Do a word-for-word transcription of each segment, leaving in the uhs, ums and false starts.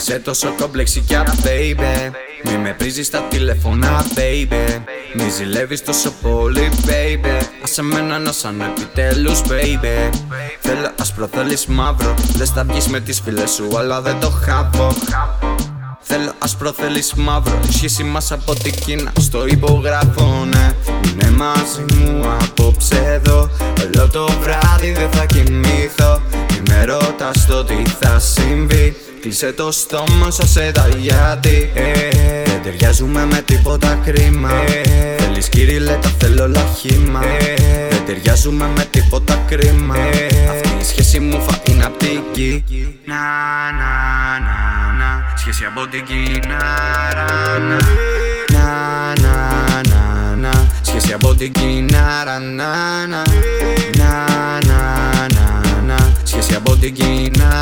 Είσαι τόσο κομπλεξικιά, baby. Μη με πρίζεις στα τηλεφωνά, baby. Μη ζηλεύεις τόσο πολύ, baby. Άσε με να νιώσαν επιτέλους, baby. Θέλω άσπρο, θέλεις μαύρο. Λες θα βγεις με τις φίλες σου, αλλά δεν το χάβω. Θέλω άσπρο, θέλεις μαύρο. Η σχέση μας από την Κίνα στο υπογράφω, ναι. Είναι μαζί μου απόψε εδώ. Όλο το βράδυ δεν θα κοιμηθώ. Μη με ρωτάς το τι θα συμβεί. Κλείσε το στόμα σου, σε τα γιατί ε, δεν ταιριάζουμε με τίποτα κρίμα ε, θέλεις κυριλέτα, θέλω λαχήμα ε, δεν ταιριάζουμε με τίποτα κρίμα ε, αυτή η σχέση μου θα είναι απ' την Κίνα. Να, να, να, να. Σχέση από την Κίνα. Να, να, να, να, να. Σχέση από την Κίνα. Να, να, να, να, να, να. Σχέση από την Κίνα.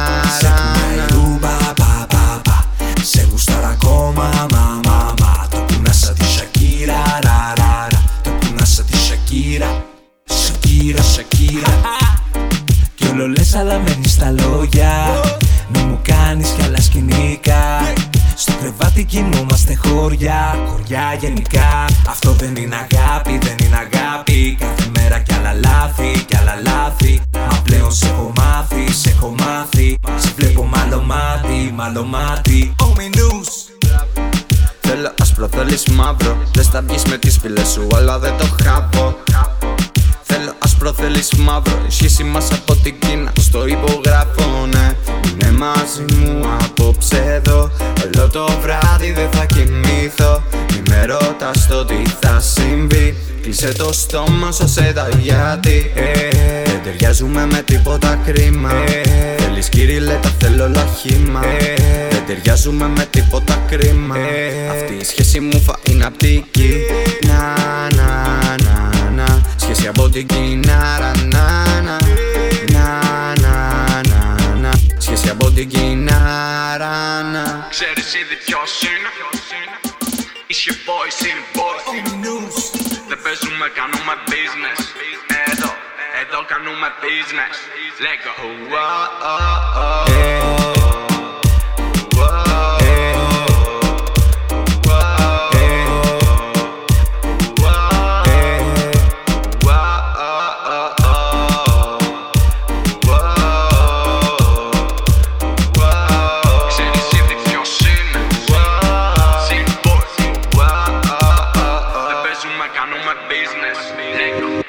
Σε γουστάρω ακόμα, μα, μα, μα. Το κουνά σαν τη Σακύρα, ρα, ρα, ρα. Το κουνά σαν τη Σακύρα, Σακύρα, Σακύρα. Κι όλο λες αλλά μένεις στα λόγια. Μη μου κάνεις κι άλλα σκηνικά. Στο κρεβάτι κοιμόμαστε χωριά, χωριά γενικά. Αυτό δεν είναι αγάπη, δεν είναι αγάπη. Κάθε μέρα κι άλλα λάθη, κι άλλα λάθη. Μα πλέον σε έχω μάθει, σε έχω μάθει. Σε βλέπω μάλλον μάτι, μάλλον μάτι. Θέλω άσπρο, θέλεις μαύρο. Λες θα βγεις με τις φίλες σου, αλλά δεν το χάβω. Θέλω άσπρο, θέλεις μαύρο. Η σχέση μας από την Κίνα στο υπογράφω, ναι. Είναι μαζί μου απόψε εδώ. Όλο το βράδυ δεν θα κοιμηθώ. Μη με ρωτάς το τι θα συμβεί. Κλείσε το στόμα σου, σε τα γιατί ε, δεν ταιριάζουμε με τίποτα κρίμα ε, θέλεις κυριλέτα, θέλω λαχήμα ε, δεν ταιριάζουμε με τίποτα κρίμα ε, αυτή η σχέση μου θα είναι απ' την Κίνα. Να, να, να. Σχέση από την Κίνα. Να, να, να, να, να, να. Σχέση από την Κίνα. Να. Ξέρεις ήδη ποιος είναι. Είσαι boy, είναι boy. Δεν παίζουμε, κάνουμε business. Εδώ, εδώ κάνουμε business. Let go. Oh, oh, oh, oh. Κάνουμε business, λέγω.